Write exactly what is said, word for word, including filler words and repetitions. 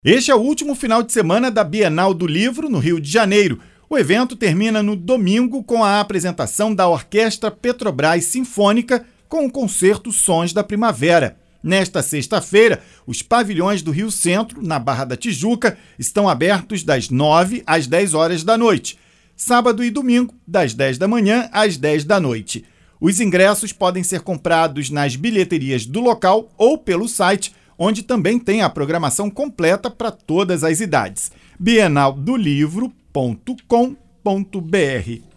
Este é o último final de semana da Bienal do Livro, no Rio de Janeiro. O evento termina no domingo com a apresentação da Orquestra Petrobras Sinfônica com o concerto Sons da Primavera. Nesta sexta-feira, os pavilhões do Rio Centro, na Barra da Tijuca, estão abertos das nove às dez horas da noite. Sábado e domingo, das dez da manhã às dez da noite. Os ingressos podem ser comprados nas bilheterias do local ou pelo site, onde também tem a programação completa para todas as idades. bienal do livro ponto com ponto br